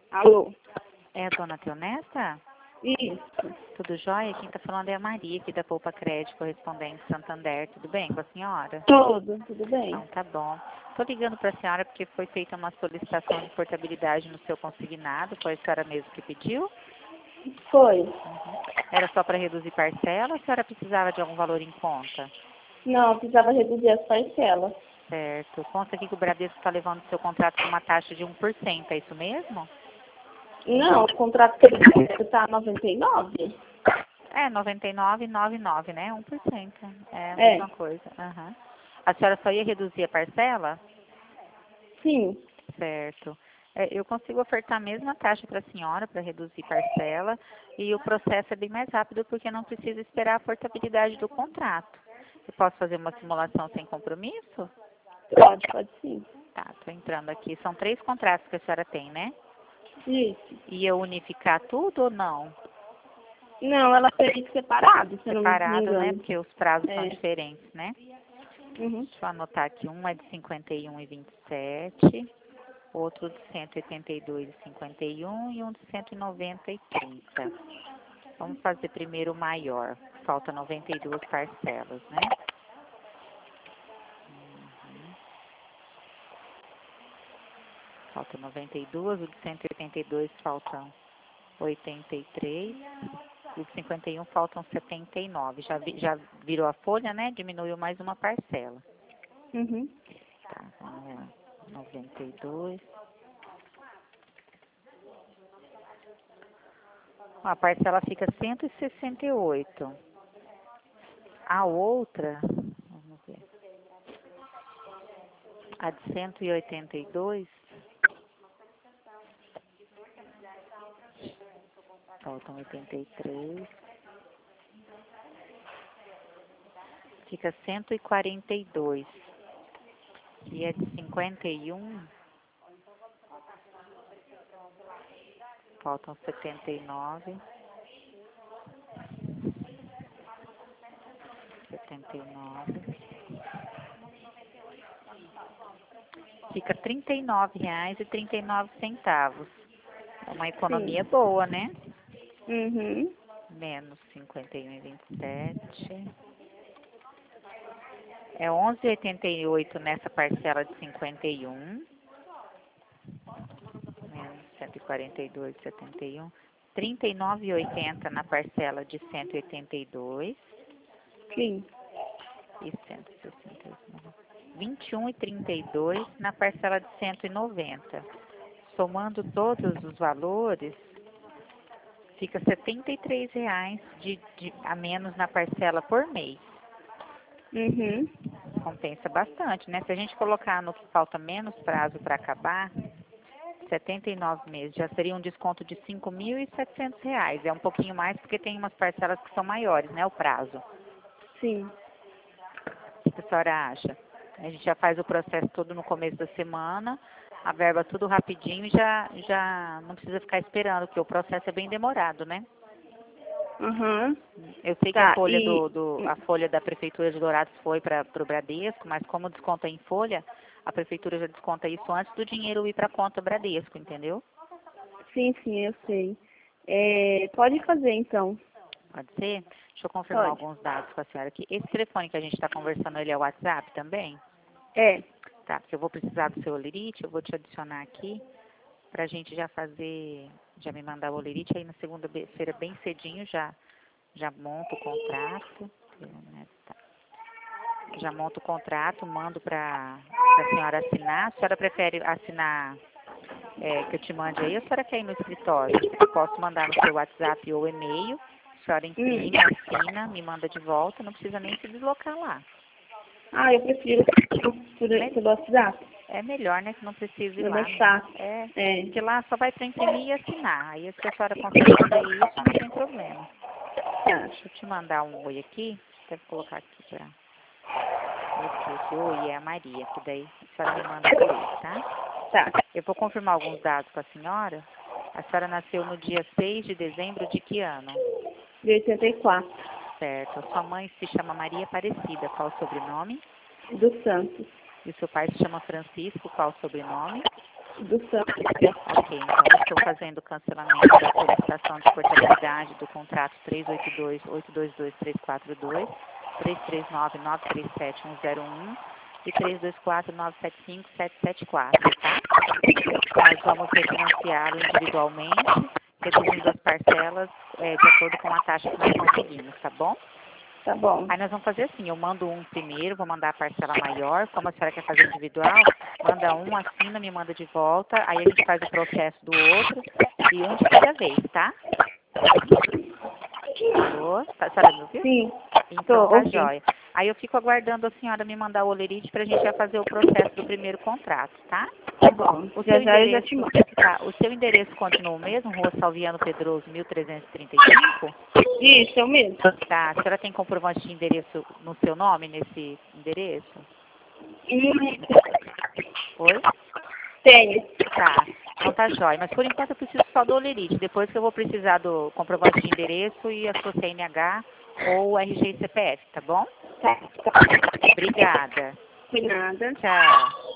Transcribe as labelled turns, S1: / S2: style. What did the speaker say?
S1: Alô?
S2: É a dona Teonesta?
S1: Isso.
S2: Tudo jóia? Quem está falando é a Maria, aqui da Poupa Crédito, correspondente Santander. Tudo bem com a senhora?
S1: Tudo bem.
S2: Então, tá bom. Estou ligando para a senhora porque foi feita uma solicitação de portabilidade no seu consignado. Foi a senhora mesmo que pediu?
S1: Foi.
S2: Era só para reduzir parcela ou a senhora precisava de algum valor em conta?
S1: Não, precisava reduzir as parcelas.
S2: Certo. Consta aqui que o Bradesco está levando o seu contrato com uma taxa de 1%, é isso mesmo?
S1: Não, o contrato que ele está 99.
S2: É, 99,99, né? 1%. É a
S1: É.
S2: mesma coisa. Aham. A senhora só ia reduzir a parcela?
S1: Sim.
S2: Certo. Eu consigo ofertar a mesma taxa para a senhora para reduzir parcela e o processo é bem mais rápido porque não precisa esperar a portabilidade do contrato. Eu posso fazer uma simulação sem compromisso?
S1: Pode sim.
S2: Tá, estou entrando aqui. São 3 contratos que a senhora tem, né?
S1: Isso.
S2: E eu unificar tudo ou não?
S1: Não, ela fez separado, se eu não me
S2: Separado, né?
S1: engano.
S2: Porque os prazos são
S1: É.
S2: diferentes, né?
S1: Uhum.
S2: Deixa eu anotar aqui. Um é de 51,27, outro de 182,51 e um de 190,30. Vamos fazer primeiro o maior. Falta 92 parcelas, né? Falta 92, o de 182 faltam 83, e o de 51 faltam 79. Já virou a folha, né? Diminuiu mais uma parcela.
S1: Uhum.
S2: Tá, vamos lá. 92. A parcela fica 168. A outra, vamos ver, a de 182, faltam 83, fica 142. E a de 51, faltam 79, 79. Fica R$ 39,39. É uma economia
S1: Sim.
S2: boa, né?
S1: Uhum.
S2: Menos 51,27. É 11,88 nessa parcela de 51. Menos 142,71. 39,80 na parcela de 182.
S1: Sim.
S2: E 162. 21,32 na parcela de 190. Somando todos os valores, fica R$ 73 a menos na parcela por mês.
S1: Uhum.
S2: Compensa bastante, né? Se a gente colocar no que falta menos prazo para acabar, 79 meses, já seria um desconto de R$ 5.700. É um pouquinho mais porque tem umas parcelas que são maiores, né? O prazo.
S1: Sim.
S2: O que a senhora acha? A gente já faz o processo todo no começo da semana, a verba tudo rapidinho e já não precisa ficar esperando, porque o processo é bem demorado, né?
S1: Uhum.
S2: Eu sei que a
S1: Tá,
S2: folha
S1: e...
S2: a folha da Prefeitura de Dourados foi para o Bradesco, mas como desconta em folha, a Prefeitura já desconta isso antes do dinheiro ir para a conta Bradesco, entendeu?
S1: Sim, eu sei. Pode fazer, então.
S2: Pode ser? Deixa eu confirmar
S1: Pode.
S2: alguns dados com a senhora aqui. Esse telefone que a gente está conversando, ele é o WhatsApp também?
S1: É.
S2: Tá, porque eu vou precisar do seu olerite, eu vou te adicionar aqui para a gente já me mandar o olerite, aí na segunda-feira bem cedinho já monto o contrato. Tá. Já monto o contrato, mando para a senhora assinar. A senhora prefere assinar que eu te mande aí, ou a senhora quer ir no escritório? Eu posso mandar no seu WhatsApp ou e-mail. A senhora imprime, assina, me manda de volta, não precisa nem se deslocar lá.
S1: Ah, eu prefiro pelo WhatsApp.
S2: É melhor, né, que não precisa ir
S1: É
S2: lá.
S1: mais fácil.
S2: Porque lá só vai para imprimir e assinar. Aí se a senhora consegue fazer isso, não tem problema.
S1: Tá.
S2: Deixa eu te mandar um oi aqui. Deve colocar aqui para você. Esse oi é a Maria, que daí a senhora me manda o oi, tá?
S1: Tá.
S2: Eu vou confirmar alguns dados com a senhora. A senhora nasceu no dia 6 de dezembro de que ano?
S1: De 84.
S2: Certo. A sua mãe se chama Maria Aparecida. Qual o sobrenome?
S1: Do Santos.
S2: E o seu pai se chama Francisco. Qual o sobrenome?
S1: do Santos.
S2: Ok, então eu estou fazendo o cancelamento da solicitação de portabilidade do contrato 382-822-342, 339-937-101 e 324-975-774, tá? Nós vamos refinanciá-lo individualmente, reduzindo as parcelas de acordo com a taxa que nós conseguimos, tá bom?
S1: Tá bom.
S2: Aí nós vamos fazer assim, eu mando um primeiro, vou mandar a parcela maior, como a senhora quer fazer individual, manda um, assina, me manda de volta, aí a gente faz o processo do outro e um de cada vez, tá? Alô? A senhora me ouviu?
S1: Sim.
S2: Então tá
S1: ouvindo.
S2: jóia. Aí eu fico aguardando a senhora me mandar o olerite pra gente já fazer o processo do primeiro contrato, tá?
S1: Tá bom.
S2: O
S1: Já
S2: seu
S1: já eu já
S2: endereço,
S1: te mando.
S2: tá, o seu endereço continua o mesmo, Rua Salviano Pedroso, 1335?
S1: Isso, eu mesmo.
S2: Tá, a senhora tem comprovante de endereço no seu nome, nesse endereço? Oi?
S1: Tenho.
S2: Tá, então tá jóia. Mas por enquanto eu preciso só do olerite. Depois que eu vou precisar do comprovante de endereço e a sua CNH ou RG e CPF, tá bom?
S1: Tá.
S2: Obrigada.
S1: De nada.
S2: Tchau.